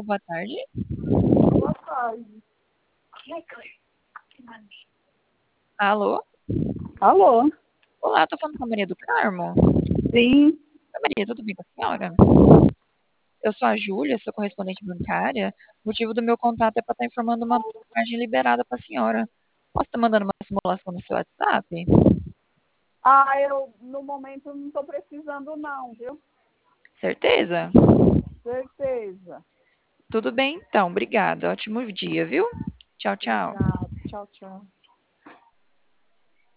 boa tarde. Boa tarde. Alô? Alô? Olá, tô falando com a Maria do Carmo. Sim. Oi, Maria, tudo bem com a senhora? Eu sou a Júlia, sou correspondente bancária. O motivo do meu contato é para estar informando uma margem liberada para a senhora. Posso estar mandando uma simulação no seu WhatsApp? Eu no momento não estou precisando não, viu? Certeza? Certeza. Tudo bem, então. Obrigada. Ótimo dia, viu? Tchau, tchau. Obrigada. Tchau, tchau.